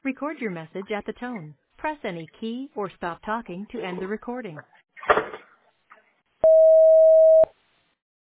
Record your message at the tone. Press any key or stop talking to end the recording.